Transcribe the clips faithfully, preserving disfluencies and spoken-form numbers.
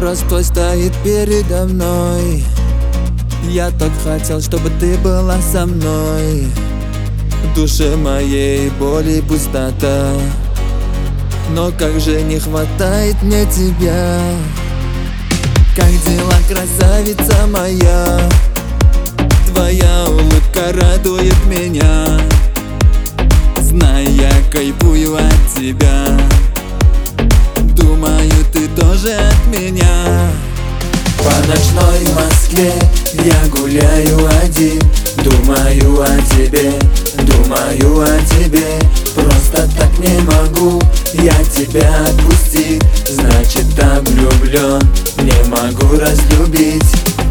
простой стоит передо мной. Я так хотел, чтобы ты была со мной. В душе моей боли пустота, но как же не хватает мне тебя. Как дела, красавица моя? Твоя улыбка радует меня. Знай, я кайфую от тебя. Думаю, ты тоже от меня. По ночной Москве я гуляю один. Думаю о тебе, думаю о тебе. Просто так не могу я тебя отпустить. Значит, так влюблен, не могу разлюбить.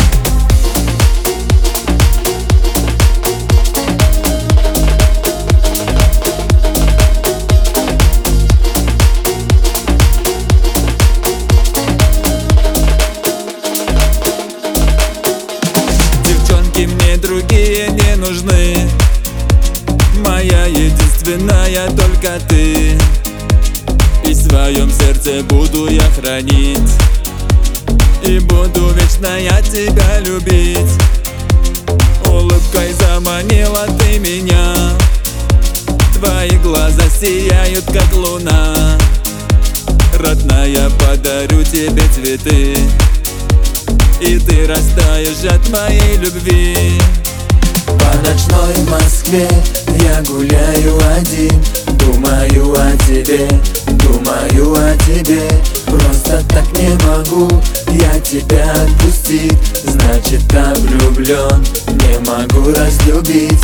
Мне другие не нужны. Моя единственная только ты. И в своем сердце буду я хранить. И буду вечно я тебя любить. Улыбкой заманила ты меня. Твои глаза сияют, как луна. Родная, подарю тебе цветы, и ты растаешь от моей любви. По ночной Москве я гуляю один. Думаю о тебе, думаю о тебе. Просто так не могу я тебя отпустить. Значит, так влюблен, не могу разлюбить.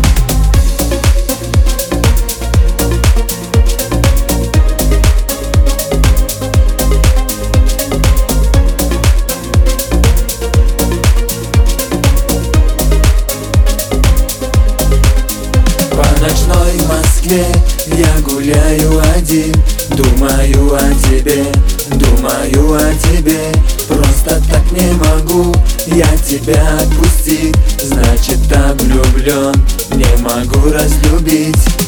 В ночной Москве я гуляю один. Думаю о тебе, думаю о тебе. Просто так не могу я тебя отпустить. Значит, так влюблен, не могу разлюбить.